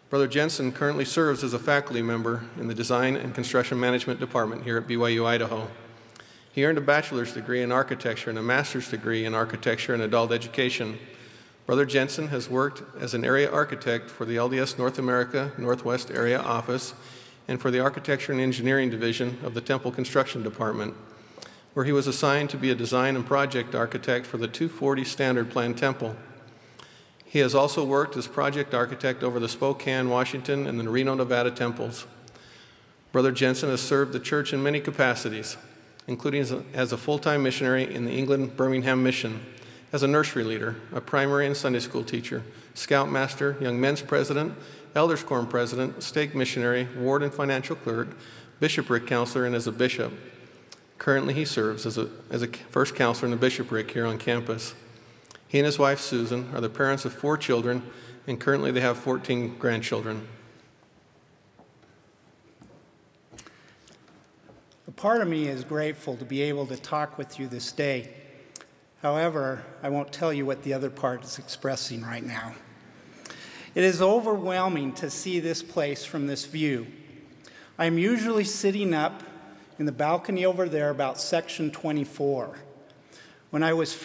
Brother Jensen currently serves as a faculty member in the Design and Construction Management Department here at BYU, Idaho. He earned a bachelor's degree in architecture and a master's degree in architecture and adult education. Brother Jensen has worked as an area architect for the LDS North America Northwest Area Office and for the Architecture and Engineering Division of the Temple Construction Department, where he was assigned to be a design and project architect for the 240 Standard Plan Temple. He has also worked as project architect over the Spokane, Washington, and the Reno, Nevada temples. Brother Jensen has served the church in many capacities, including as a full-time missionary in the England Birmingham Mission, as a nursery leader, a primary and Sunday school teacher, scoutmaster, young men's president, elders quorum president, stake missionary, ward and financial clerk, bishopric counselor, and as a bishop. Currently, he serves as a first counselor in the bishopric here on campus. He and his wife, Susan, are the parents of 4 children, and currently they have 14 grandchildren. A part of me is grateful to be able to talk with you this day. However, I won't tell you what the other part is expressing right now. It is overwhelming to see this place from this view. I am usually sitting up in the balcony over there about section 24. When I was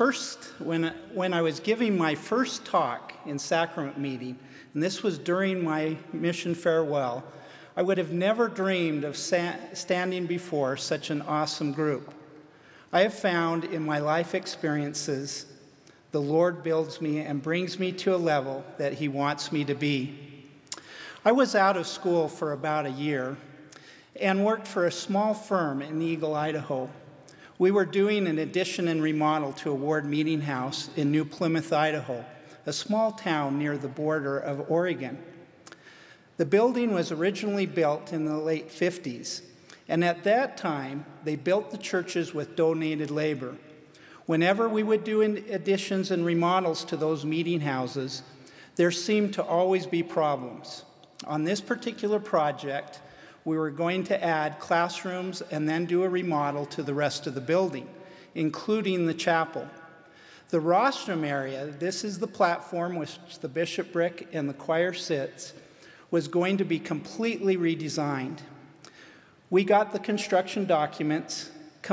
giving my first talk in sacrament meeting, and this was during my mission farewell, I would have never dreamed of standing before such an awesome group. I have found in my life experiences, the Lord builds me and brings me to a level that He wants me to be. I was out of school for about a year and worked for a small firm in Eagle, Idaho. We were doing an addition and remodel to a ward meeting house in New Plymouth, Idaho, a small town near the border of Oregon. The building was originally built in the late 50s, and at that time, they built the churches with donated labor. Whenever we would do additions and remodels to those meeting houses, there seemed to always be problems. On this particular project, we were going to add classrooms and then do a remodel to the rest of the building, including the chapel. The rostrum area, this is the platform which the bishopric and the choir sits, was going to be completely redesigned. We got the construction documents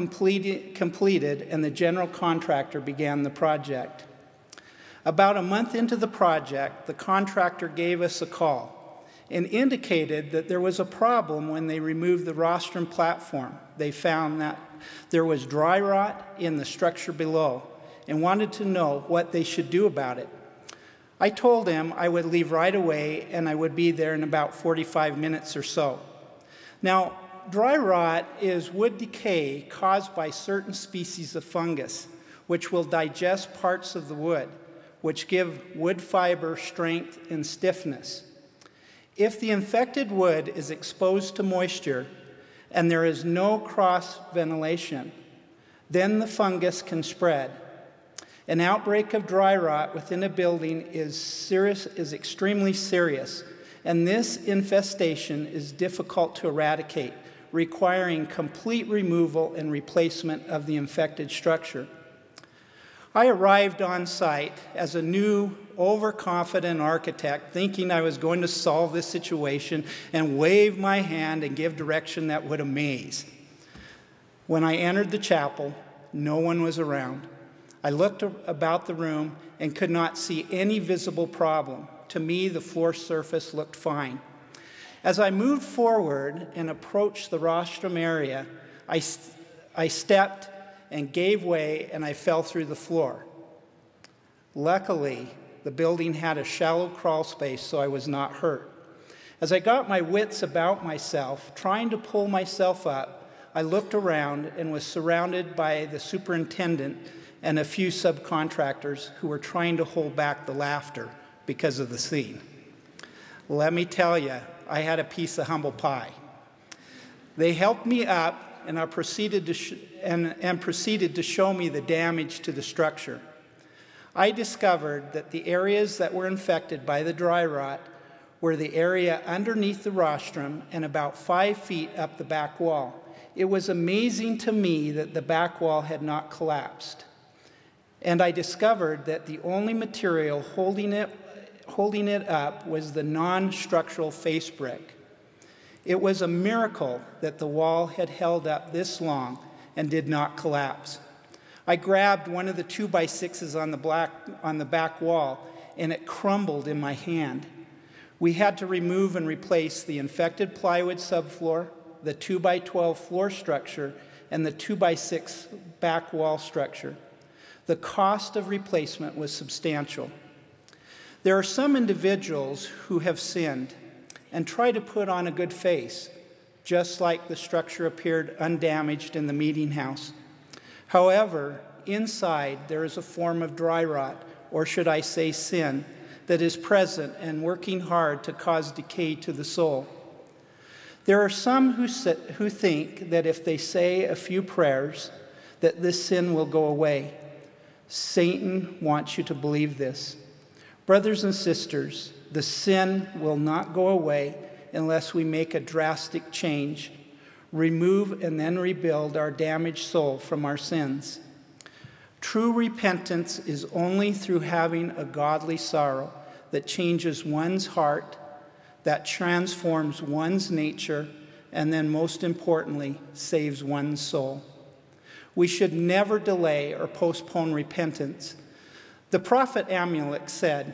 completed, and the general contractor began the project. About a month into the project, the contractor gave us a call and indicated that there was a problem when they removed the rostrum platform. They found that there was dry rot in the structure below and wanted to know what they should do about it. I told him I would leave right away and I would be there in about 45 minutes or so. Now, dry rot is wood decay caused by certain species of fungus, which will digest parts of the wood, which give wood fiber strength and stiffness. If the infected wood is exposed to moisture and there is no cross ventilation, then the fungus can spread. An outbreak of dry rot within a building is extremely serious, and this infestation is difficult to eradicate, requiring complete removal and replacement of the infected structure. I arrived on site as a new, overconfident architect, thinking I was going to solve this situation and wave my hand and give direction that would amaze. When I entered the chapel, no one was around. I looked about the room and could not see any visible problem. To me, the floor surface looked fine. As I moved forward and approached the rostrum area, I stepped and gave way, and I fell through the floor. Luckily, the building had a shallow crawl space, so I was not hurt. As I got my wits about myself, trying to pull myself up, I looked around and was surrounded by the superintendent and a few subcontractors who were trying to hold back the laughter because of the scene. Let me tell you, I had a piece of humble pie. They helped me up, and I proceeded to show me the damage to the structure. I discovered that the areas that were infected by the dry rot were the area underneath the rostrum and about 5 feet up the back wall. It was amazing to me that the back wall had not collapsed. And I discovered that the only material holding holding it up was the non-structural face brick. It was a miracle that the wall had held up this long and did not collapse. I grabbed one of the 2x6s on the back wall, and it crumbled in my hand. We had to remove and replace the infected plywood subfloor, the 2x12 floor structure, and the 2x6 back wall structure. The cost of replacement was substantial. There are some individuals who have sinned and try to put on a good face, just like the structure appeared undamaged in the meeting house. However, inside there is a form of dry rot, or should I say sin, that is present and working hard to cause decay to the soul. There are some who think that if they say a few prayers, that this sin will go away. Satan wants you to believe this. Brothers and sisters, the sin will not go away unless we make a drastic change, remove and then rebuild our damaged soul from our sins. True repentance is only through having a godly sorrow that changes one's heart, that transforms one's nature, and then most importantly, saves one's soul. We should never delay or postpone repentance. The prophet Amulek said,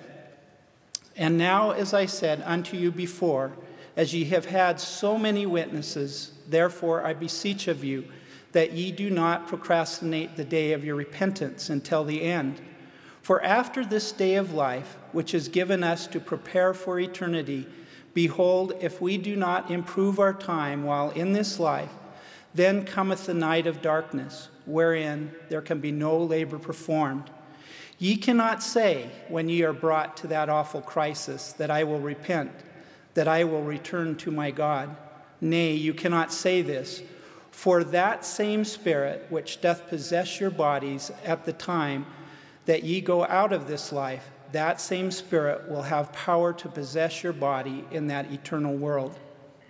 "And now, as I said unto you before, as ye have had so many witnesses, therefore I beseech of you that ye do not procrastinate the day of your repentance until the end. For after this day of life, which is given us to prepare for eternity, behold, if we do not improve our time while in this life, then cometh the night of darkness, wherein there can be no labor performed. Ye cannot say, when ye are brought to that awful crisis, that I will repent, that I will return to my God. Nay, you cannot say this, for that same Spirit which doth possess your bodies at the time that ye go out of this life, that same Spirit will have power to possess your body in that eternal world."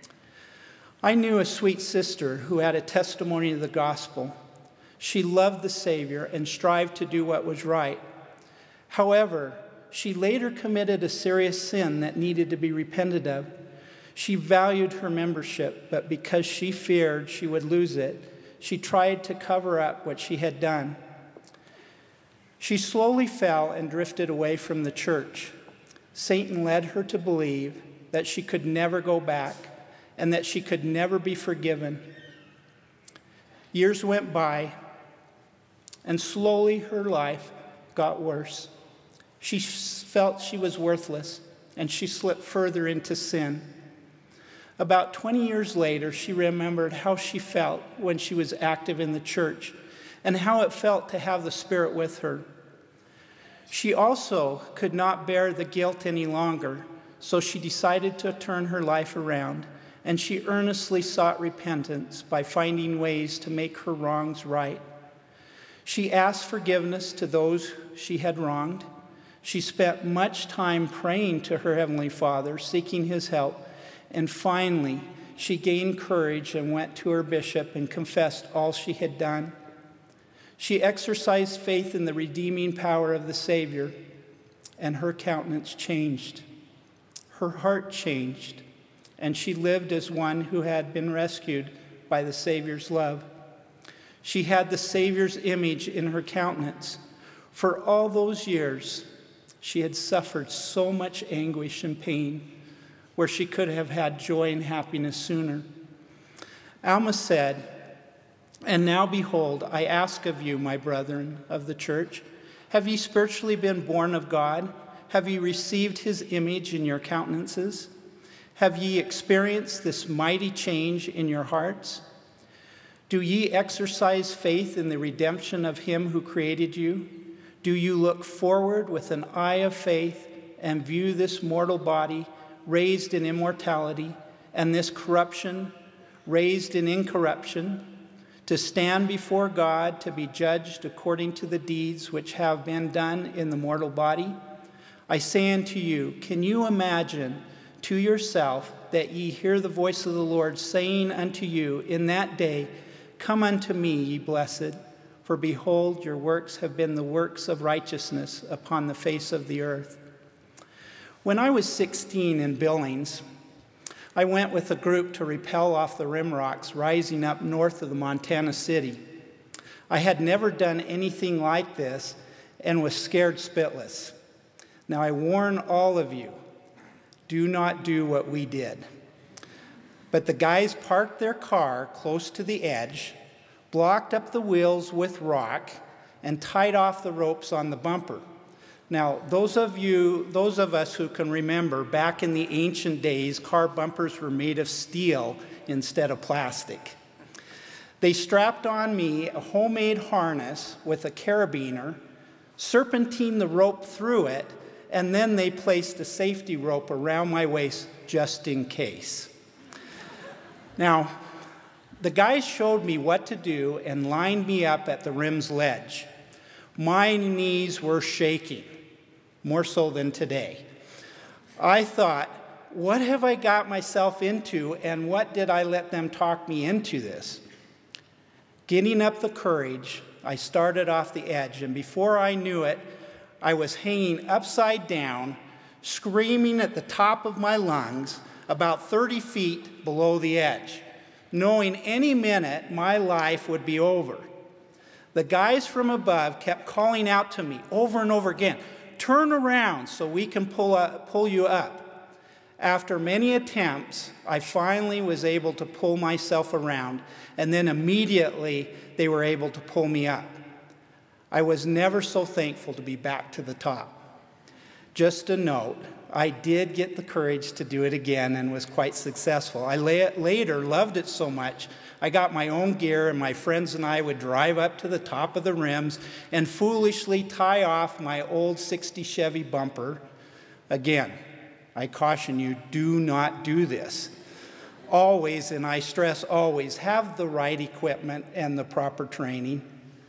I knew a sweet sister who had a testimony of the gospel. She loved the Savior and strived to do what was right. However, she later committed a serious sin that needed to be repented of. She valued her membership, but because she feared she would lose it, she tried to cover up what she had done. She slowly fell and drifted away from the church. Satan led her to believe that she could never go back and that she could never be forgiven. Years went by, and slowly her life got worse. She felt she was worthless, and she slipped further into sin. About 20 years later, she remembered how she felt when she was active in the church and how it felt to have the Spirit with her. She also could not bear the guilt any longer, so she decided to turn her life around, and she earnestly sought repentance by finding ways to make her wrongs right. She asked forgiveness to those she had wronged. She spent much time praying to her Heavenly Father, seeking His help, and finally, she gained courage and went to her bishop and confessed all she had done. She exercised faith in the redeeming power of the Savior, and her countenance changed. Her heart changed, and she lived as one who had been rescued by the Savior's love. She had the Savior's image in her countenance. For all those years, she had suffered so much anguish and pain, where she could have had joy and happiness sooner. Alma said, "And now behold, I ask of you, my brethren of the church, have ye spiritually been born of God? Have ye received His image in your countenances? Have ye experienced this mighty change in your hearts? Do ye exercise faith in the redemption of Him who created you? Do you look forward with an eye of faith and view this mortal body raised in immortality, and this corruption raised in incorruption, to stand before God to be judged according to the deeds which have been done in the mortal body? I say unto you, can you imagine to yourself that ye hear the voice of the Lord saying unto you in that day, Come unto me, ye blessed, for behold, your works have been the works of righteousness upon the face of the earth. When I was 16 in Billings, I went with a group to rappel off the rim rocks rising up north of the Montana city. I had never done anything like this and was scared spitless. Now I warn all of you, do not do what we did. But the guys parked their car close to the edge, blocked up the wheels with rock, and tied off the ropes on the bumper. Now, those of us who can remember, back in the ancient days, car bumpers were made of steel instead of plastic. They strapped on me a homemade harness with a carabiner, serpentined the rope through it, and then they placed a safety rope around my waist just in case. Now, the guys showed me what to do and lined me up at the rim's ledge. My knees were shaking, more so than today. I thought, what have I got myself into, and what did I let them talk me into this? Getting up the courage, I started off the edge, and before I knew it, I was hanging upside down, screaming at the top of my lungs, about 30 feet below the edge, knowing any minute my life would be over. The guys from above kept calling out to me over and over again, "Turn around so we can pull you up." After many attempts, I finally was able to pull myself around, and then immediately they were able to pull me up. I was never so thankful to be back to the top. Just a note, I did get the courage to do it again and was quite successful. I later loved it so much, I got my own gear, and my friends and I would drive up to the top of the rims and foolishly tie off my old 60 Chevy bumper. Again, I caution you, do not do this. Always, and I stress always, have the right equipment and the proper training.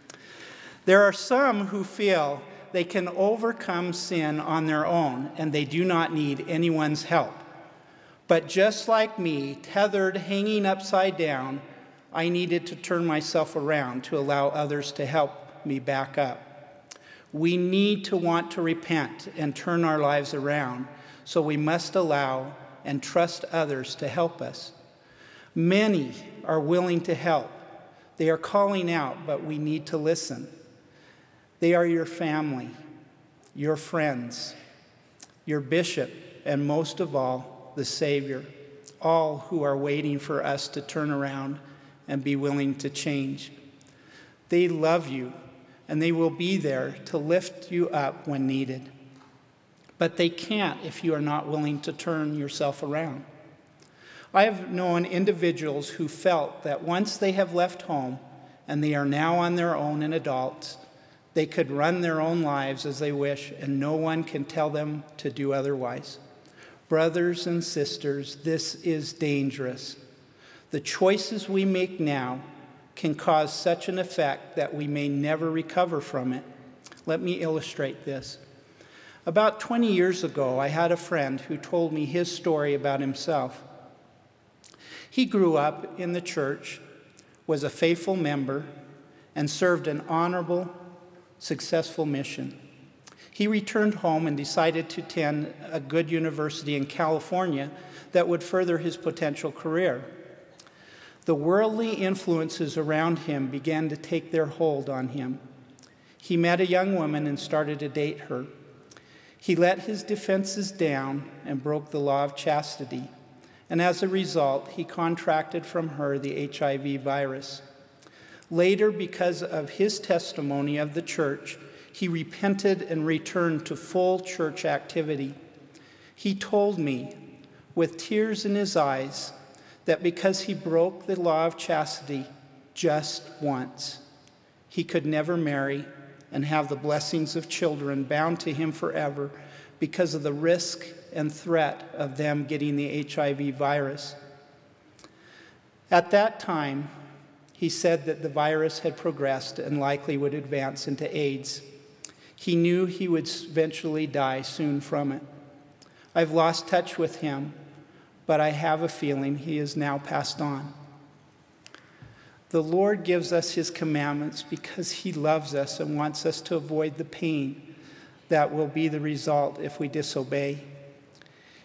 There are some who feel they can overcome sin on their own, and they do not need anyone's help. But just like me, tethered, hanging upside down, I needed to turn myself around to allow others to help me back up. We need to want to repent and turn our lives around, so we must allow and trust others to help us. Many are willing to help. They are calling out, but we need to listen. They are your family, your friends, your bishop, and most of all, the Savior, all who are waiting for us to turn around and be willing to change. They love you, and they will be there to lift you up when needed. But they can't if you are not willing to turn yourself around. I have known individuals who felt that once they have left home and they are now on their own and adults, they could run their own lives as they wish, and no one can tell them to do otherwise. Brothers and sisters, this is dangerous. The choices we make now can cause such an effect that we may never recover from it. Let me illustrate this. About 20 years ago, I had a friend who told me his story about himself. He grew up in the church, was a faithful member, and served an honorable, successful mission. He returned home and decided to attend a good university in California that would further his potential career. The worldly influences around him began to take their hold on him. He met a young woman and started to date her. He let his defenses down and broke the law of chastity, and as a result, he contracted from her the HIV virus. Later, because of his testimony of the church, he repented and returned to full church activity. He told me, with tears in his eyes, that because he broke the law of chastity just once, he could never marry and have the blessings of children bound to him forever because of the risk and threat of them getting the HIV virus. At that time, he said that the virus had progressed and likely would advance into AIDS. He knew he would eventually die soon from it. I've lost touch with him, but I have a feeling he is now passed on. The Lord gives us his commandments because he loves us and wants us to avoid the pain that will be the result if we disobey.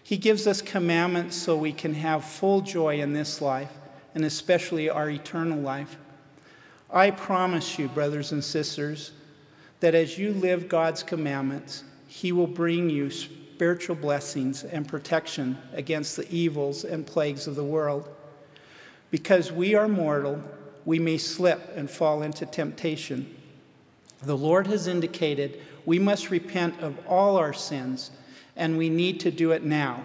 He gives us commandments so we can have full joy in this life, and especially our eternal life. I promise you, brothers and sisters, that as you live God's commandments, He will bring you spiritual blessings and protection against the evils and plagues of the world. Because we are mortal, we may slip and fall into temptation. The Lord has indicated we must repent of all our sins, and we need to do it now.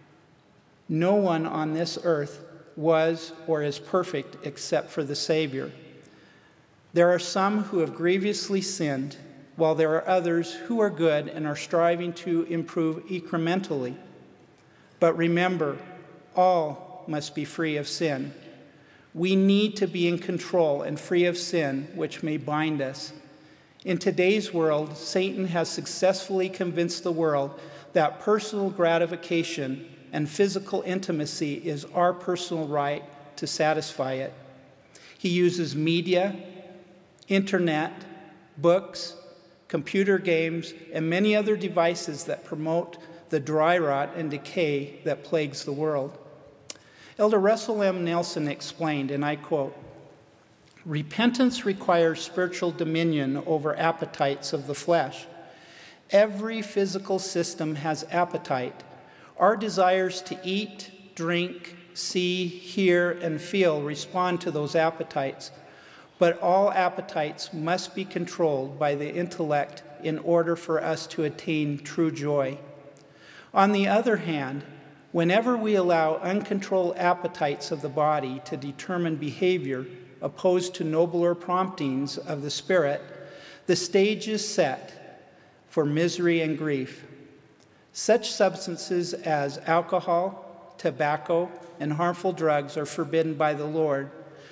No one on this earth was or is perfect except for the Savior. There are some who have grievously sinned, while there are others who are good and are striving to improve incrementally. But remember, all must be free of sin. We need to be in control and free of sin, which may bind us. In today's world, Satan has successfully convinced the world that personal gratification and physical intimacy is our personal right to satisfy it. He uses media, internet, books, computer games, and many other devices that promote the dry rot and decay that plagues the world. Elder Russell M. Nelson explained, and I quote, "Repentance requires spiritual dominion over appetites of the flesh. Every physical system has appetite. Our desires to eat, drink, see, hear, and feel respond to those appetites. But all appetites must be controlled by the intellect in order for us to attain true joy. On the other hand, whenever we allow uncontrolled appetites of the body to determine behavior opposed to nobler promptings of the spirit, the stage is set for misery and grief. Such substances as alcohol, tobacco, and harmful drugs are forbidden by the Lord.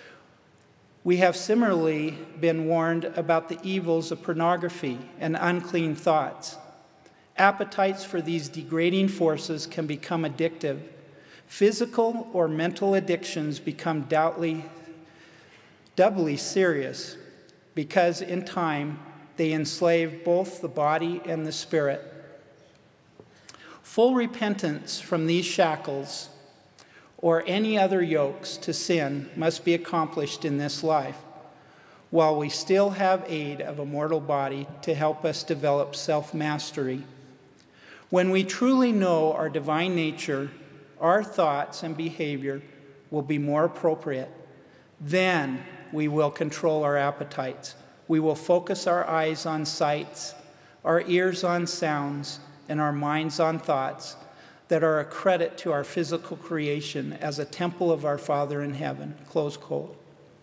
We have similarly been warned about the evils of pornography and unclean thoughts. Appetites for these degrading forces can become addictive. Physical or mental addictions become doubly serious because in time they enslave both the body and the spirit. Full repentance from these shackles or any other yokes to sin must be accomplished in this life, while we still have aid of a mortal body to help us develop self-mastery. When we truly know our divine nature, our thoughts and behavior will be more appropriate. Then we will control our appetites. We will focus our eyes on sights, our ears on sounds, and our minds on thoughts that are a credit to our physical creation as a temple of our Father in heaven." Close quote.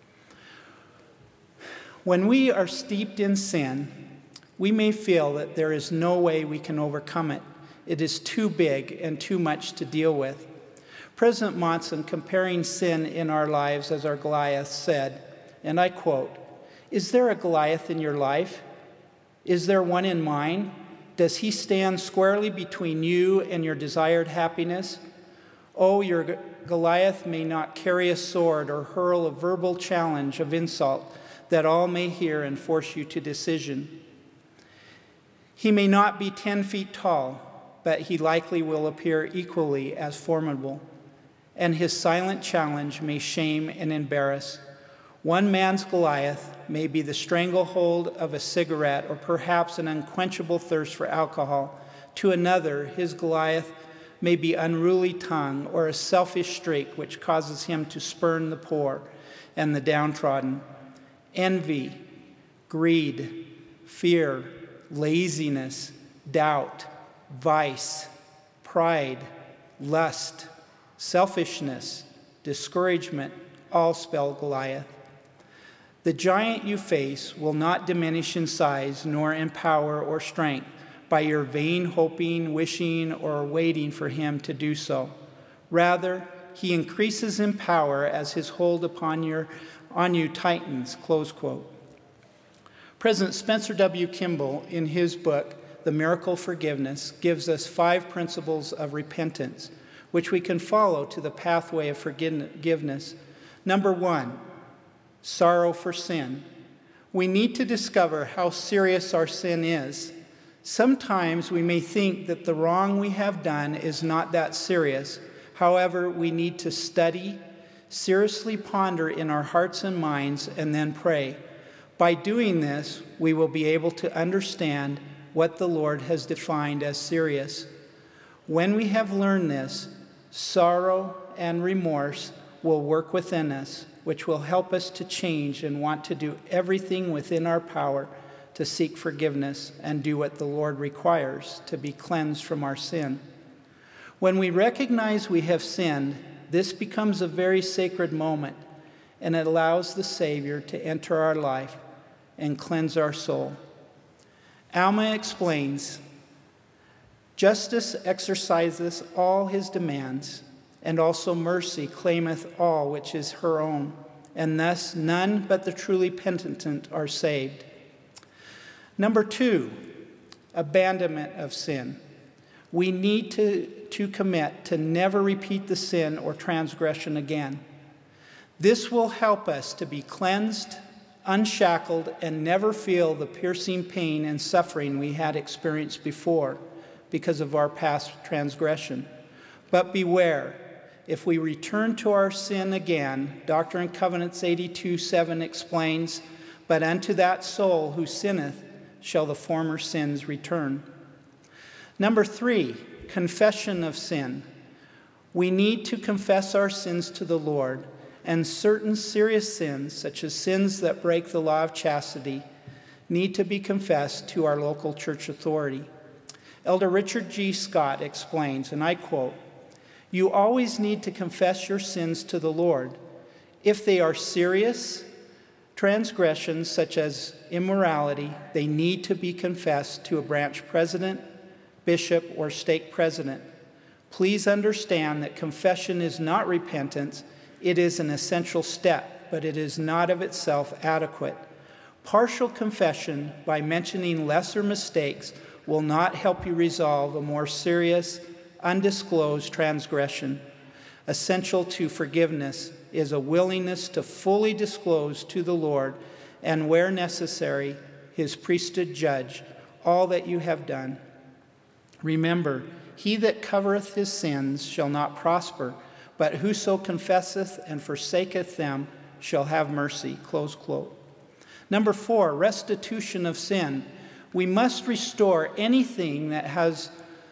When we are steeped in sin, we may feel that there is no way we can overcome it. It is too big and too much to deal with. President Monson, comparing sin in our lives as our Goliath, said, and I quote, "Is there a Goliath in your life? Is there one in mine? Does he stand squarely between you and your desired happiness? Oh, your Goliath may not carry a sword or hurl a verbal challenge of insult that all may hear and force you to decision. He may not be 10 feet tall, but he likely will appear equally as formidable, and his silent challenge may shame and embarrass. One man's Goliath may be the stranglehold of a cigarette or perhaps an unquenchable thirst for alcohol. To another, his Goliath may be unruly tongue or a selfish streak which causes him to spurn the poor and the downtrodden. Envy, greed, fear, laziness, doubt, vice, pride, lust, selfishness, discouragement, all spell Goliath. The giant you face will not diminish in size nor in power or strength by your vain hoping, wishing, or waiting for him to do so. Rather, he increases in power as his hold on you tightens." Close quote. President Spencer W. Kimball, in his book, The Miracle of Forgiveness, gives us 5 principles of repentance, which we can follow to the pathway of forgiveness. Number 1, sorrow for sin. We need to discover how serious our sin is. Sometimes we may think that the wrong we have done is not that serious. However, we need to study, seriously ponder in our hearts and minds, and then pray. By doing this, we will be able to understand what the Lord has defined as serious. When we have learned this, sorrow and remorse will work within us, which will help us to change and want to do everything within our power to seek forgiveness and do what the Lord requires to be cleansed from our sin. When we recognize we have sinned, this becomes a very sacred moment, and it allows the Savior to enter our life and cleanse our soul. Alma explains, justice exercises all his demands, and also mercy claimeth all which is her own, and thus none but the truly penitent are saved. Number 2, abandonment of sin. We need to commit to never repeat the sin or transgression again. This will help us to be cleansed, unshackled, and never feel the piercing pain and suffering we had experienced before because of our past transgression. But beware, if we return to our sin again, Doctrine and Covenants 82:7 explains, but unto that soul who sinneth shall the former sins return. Number 3, confession of sin. We need to confess our sins to the Lord, and certain serious sins, such as sins that break the law of chastity, need to be confessed to our local church authority. Elder Richard G. Scott explains, and I quote, "You always need to confess your sins to the Lord. If they are serious transgressions such as immorality, they need to be confessed to a branch president, bishop, or stake president. Please understand that confession is not repentance. It is an essential step, but it is not of itself adequate. Partial confession by mentioning lesser mistakes will not help you resolve a more serious, undisclosed transgression. Essential to forgiveness is a willingness to fully disclose to the Lord, and where necessary, his priesthood judge, all that you have done. Remember, he that covereth his sins shall not prosper, but whoso confesseth and forsaketh them shall have mercy." Close quote. Number 4, restitution of sin. We must restore anything that has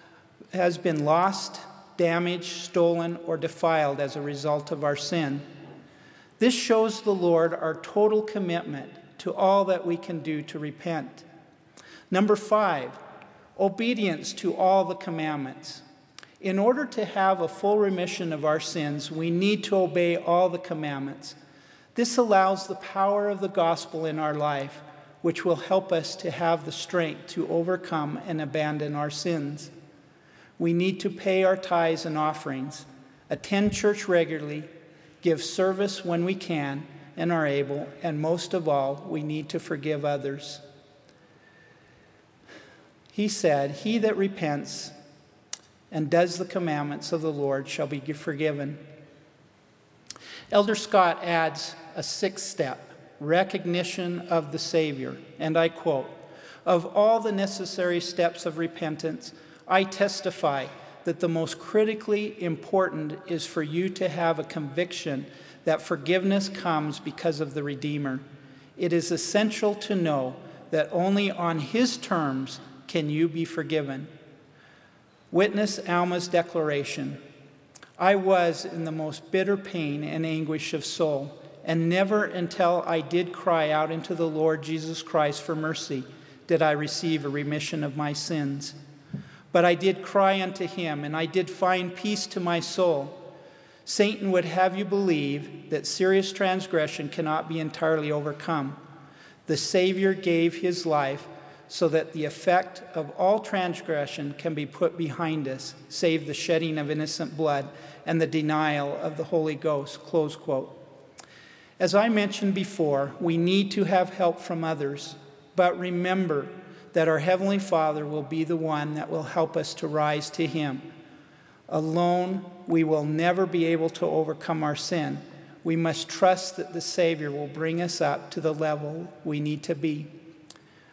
been lost, damaged, stolen, or defiled as a result of our sin. This shows the Lord our total commitment to all that we can do to repent. Number 5, obedience to all the commandments. In order to have a full remission of our sins, we need to obey all the commandments. This allows the power of the gospel in our life, which will help us to have the strength to overcome and abandon our sins. We need to pay our tithes and offerings, attend church regularly, give service when we can and are able, and most of all, we need to forgive others. He said, "He that repents and does the commandments of the Lord shall be forgiven." Elder Scott adds a 6th step, recognition of the Savior. And I quote, "Of all the necessary steps of repentance, I testify that the most critically important is for you to have a conviction that forgiveness comes because of the Redeemer. It is essential to know that only on his terms can you be forgiven." Witness Alma's declaration, "I was in the most bitter pain and anguish of soul, and never until I did cry out into the Lord Jesus Christ for mercy did I receive a remission of my sins. But I did cry unto him, and I did find peace to my soul. Satan would have you believe that serious transgression cannot be entirely overcome. The Savior gave his life so that the effect of all transgression can be put behind us, save the shedding of innocent blood and the denial of the Holy Ghost." Close quote. As I mentioned before, we need to have help from others, but remember that our Heavenly Father will be the one that will help us to rise to him. Alone, we will never be able to overcome our sin. We must trust that the Savior will bring us up to the level we need to be.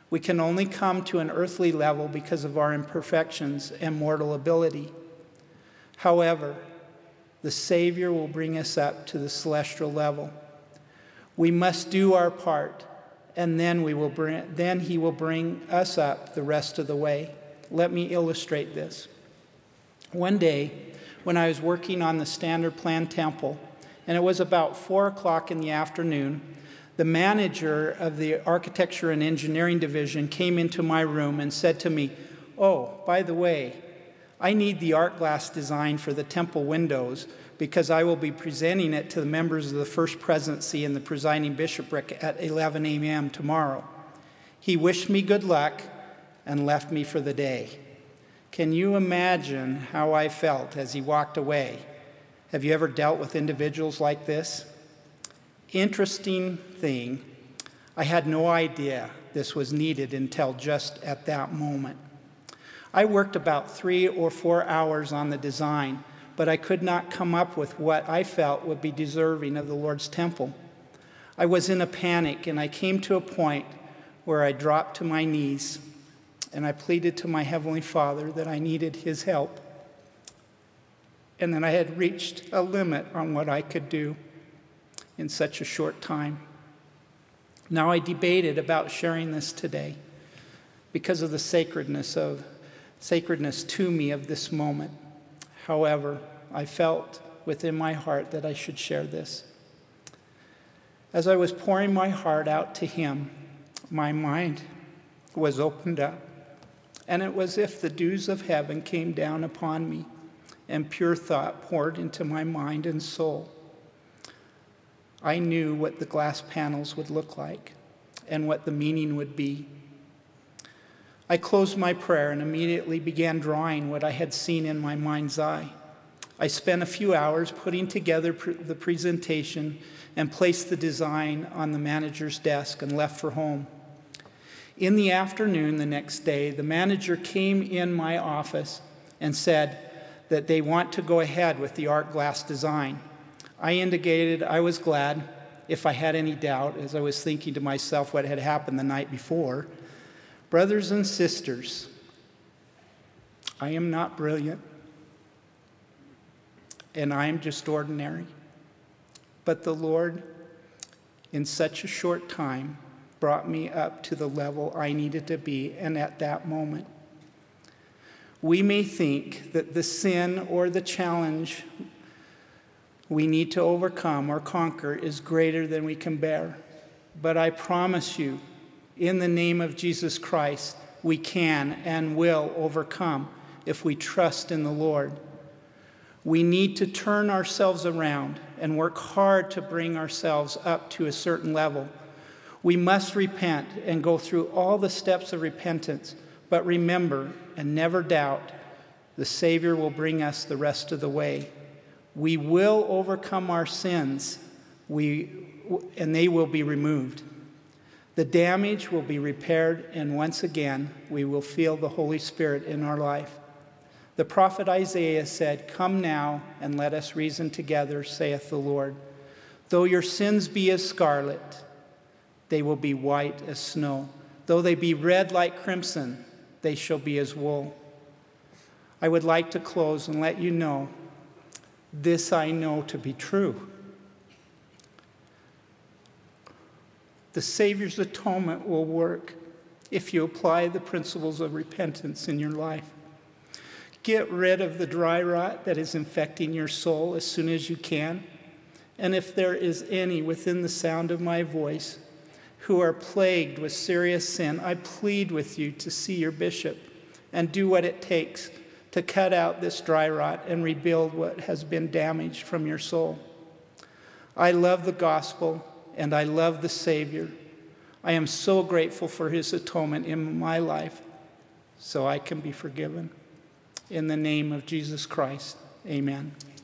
We can only come to an earthly level because of our imperfections and mortal ability. However, the Savior will bring us up to the celestial level. We must do our part, and then He will bring us up the rest of the way. Let me illustrate this. One day, when I was working on the Standard Plan Temple, and it was about 4 o'clock in the afternoon, the manager of the Architecture and Engineering Division came into my room and said to me, "Oh, by the way, I need the art glass design for the temple windows because I will be presenting it to the members of the First Presidency and the presiding bishopric at 11 a.m. tomorrow." He wished me good luck and left me for the day. Can you imagine how I felt as he walked away? Have you ever dealt with individuals like this? Interesting thing, I had no idea this was needed until just at that moment. I worked about 3 or 4 hours on the design, but I could not come up with what I felt would be deserving of the Lord's temple. I was in a panic, and I came to a point where I dropped to my knees, and I pleaded to my Heavenly Father that I needed His help, and that I had reached a limit on what I could do in such a short time. Now I debated about sharing this today because of the sacredness to me of this moment. However, I felt within my heart that I should share this. As I was pouring my heart out to Him, my mind was opened up, and it was as if the dews of heaven came down upon me, and pure thought poured into my mind and soul. I knew what the glass panels would look like and what the meaning would be. I closed my prayer and immediately began drawing what I had seen in my mind's eye. I spent a few hours putting together the presentation and placed the design on the manager's desk and left for home. In the afternoon the next day, the manager came in my office and said that they want to go ahead with the art glass design. I indicated I was glad if I had any doubt, as I was thinking to myself what had happened the night before. Brothers and sisters, I am not brilliant, and I am just ordinary. But the Lord, in such a short time, brought me up to the level I needed to be, and at that moment. We may think that the sin or the challenge we need to overcome or conquer is greater than we can bear. But I promise you, in the name of Jesus Christ, we can and will overcome if we trust in the Lord. We need to turn ourselves around and work hard to bring ourselves up to a certain level. We must repent and go through all the steps of repentance, but remember and never doubt, the Savior will bring us the rest of the way. We will overcome our sins, and they will be removed. The damage will be repaired, and once again, we will feel the Holy Spirit in our life. The prophet Isaiah said, "Come now, and let us reason together, saith the Lord. Though your sins be as scarlet, they will be white as snow. Though they be red like crimson, they shall be as wool." I would like to close and let you know, this I know to be true. The Savior's atonement will work if you apply the principles of repentance in your life. Get rid of the dry rot that is infecting your soul as soon as you can. And if there is any within the sound of my voice who are plagued with serious sin, I plead with you to see your bishop and do what it takes to cut out this dry rot and rebuild what has been damaged from your soul. I love the gospel and I love the Savior. I am so grateful for His atonement in my life so I can be forgiven. In the name of Jesus Christ, amen.